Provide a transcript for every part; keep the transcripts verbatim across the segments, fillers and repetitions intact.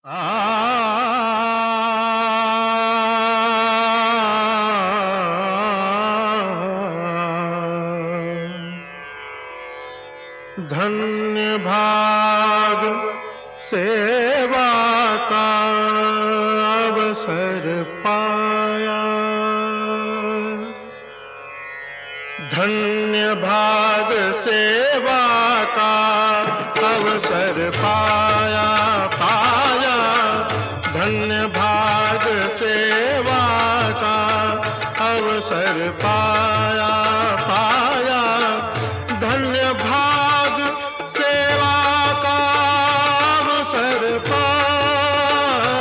धन्य भाग सेवा का अवसर पाया, धन्य भाग सेवा का अवसर पाया पाया, धन्य भाग सेवा का अवसर पाया पाया, धन्य भाग सेवा का अवसर पाया,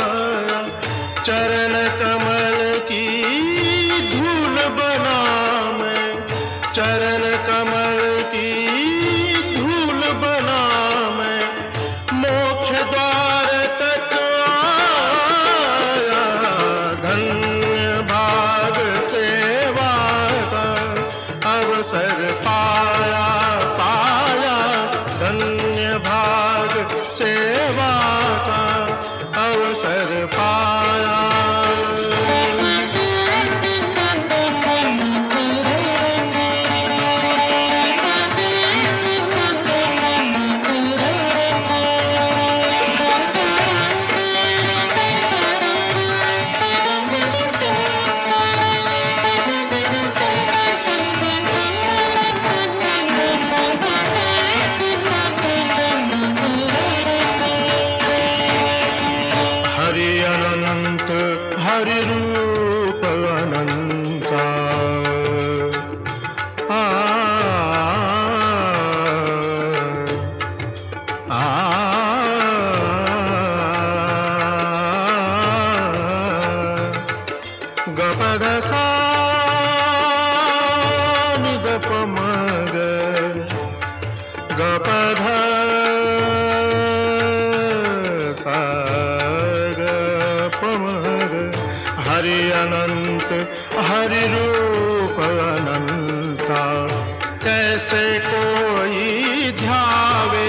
चरण कमल की धूल बना मैं, चरण कमल की धूल बना मैं, मोक्ष द्वार तक आया, धन्य भाग सेवा का अवसर पाया पाया, धन्य भाग सेवा का अवसर पाया। हरि रूप अनंता, आ, आ, गपद सा निद पमग, गपध सा हरि अनंत हरि रूप अनंता, कैसे कोई ध्यावे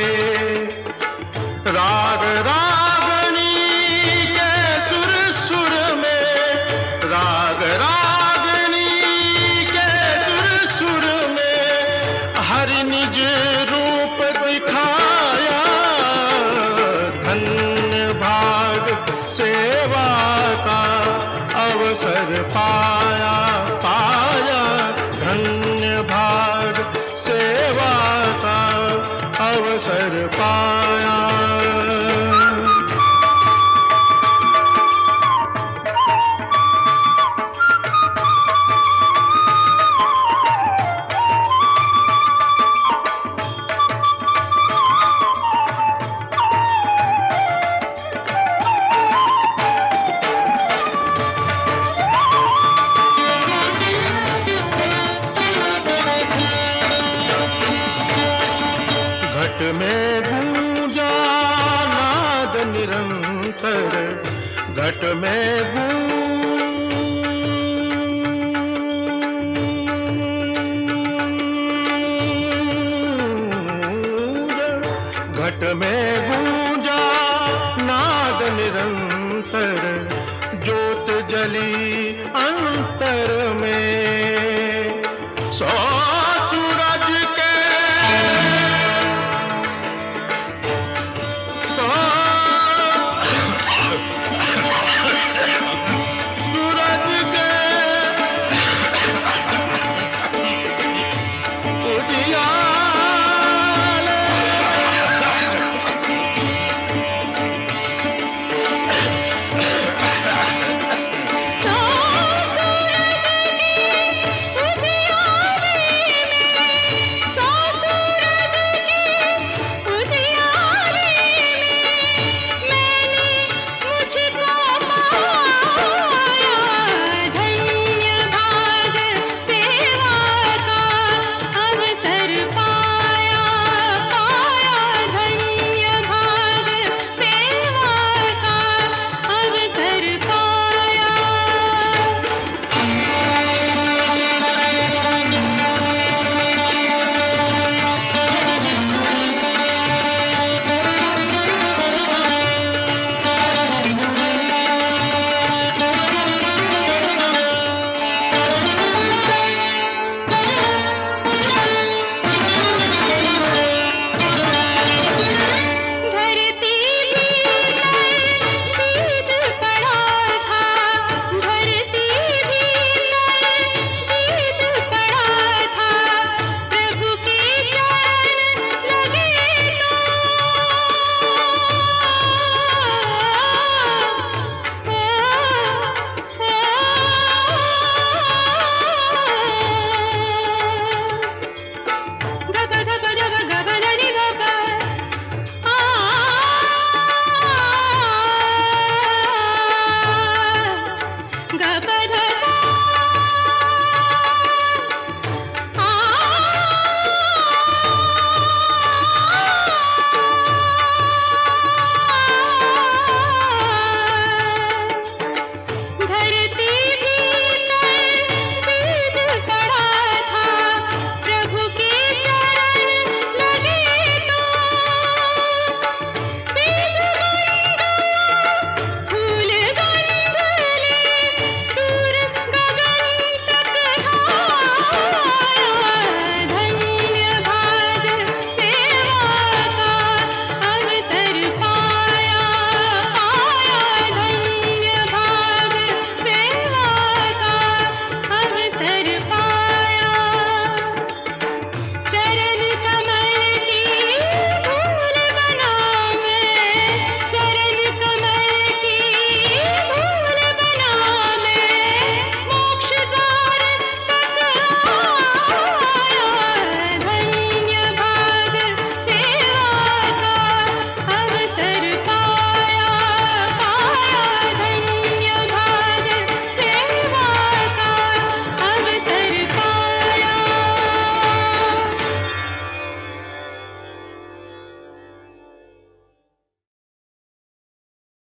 राग रागनी के सुर सुर में, राग रागनी के सुर सुर में हरि निज रूप दिखाया, धन्य भाग सेवा का अवसर पाया पाया, धन्य भाग सेवा का अवसर पाया। घट में गूंजा नाद निरंतर, घट में गूंजा, घट में गूंजा नाद निरंतर, ज्योत जली